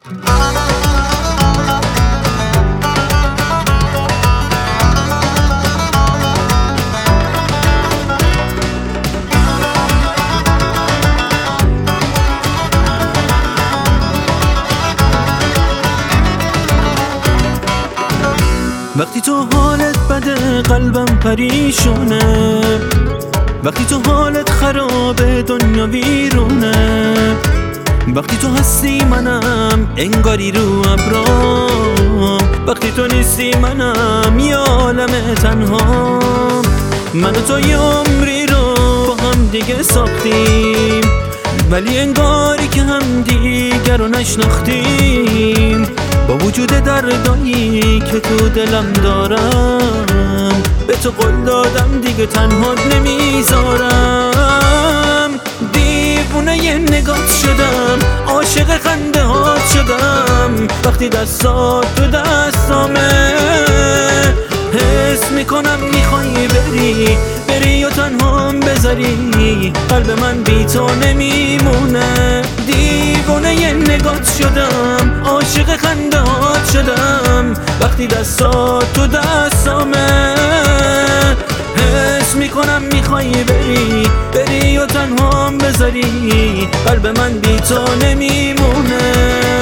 وقتی تو حالت بده قلبم پریشونه، وقتی تو حالت خرابه دنیا ویرونه، وقتی تو هستی منم انگاری رو ابرام، وقتی تو نیستی منم یه عالم تنهام. من و تو یه عمری رو با هم دیگه ساختیم، ولی انگاری که هم دیگر رو نشناختیم. با وجود دردایی که تو دلم دارم، به تو قول دادم دیگه تنها نمیذارم. دیوونه یه نگات شدم، عاشق خنده هات شدم، وقتی دستات تو دستامه. حس میکنم میخوای بری و تنهام بذاری، قلب من بی تو نمیمونه. دیوونه یه نگات شدم، عاشق خنده هات شدم، وقتی دستات تو دستامه. حس میکنم میخوای بری و تنهام بذاری، قلب من بی تو نمیمونه.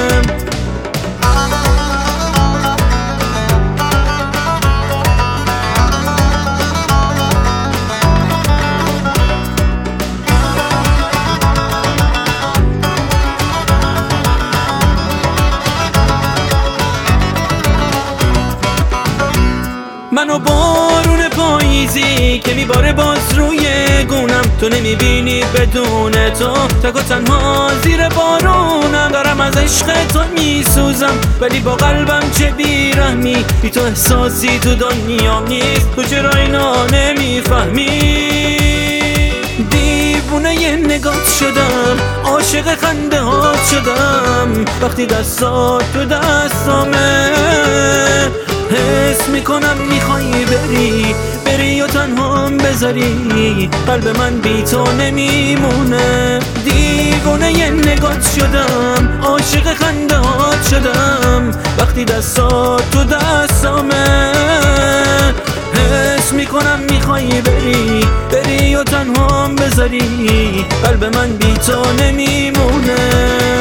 منو بارون پاییزی که میباره باز روی گونم، تو نمیبینی بدون تو تک و تنها زیر بارونم. دارم از عشق تو میسوزم، ولی با قلبم چه بیرحمی، بی تو احساسی تو دنیا نیست، تو چرا اینا نمیفهمی؟ دیوونه یه نگات شدم، عاشق خنده هات شدم، وقتی دستات تو دستامه. حس میکنم میخوای بری و تنهام بذاری، قلب من بی تو نمیمونه. دیوونه یه نگات شدم، عاشق خنده هات شدم، وقتی دستات تو دستامه. حس میکنم میخوای بری و تنهام بذاری، قلب من بی تو نمیمونه.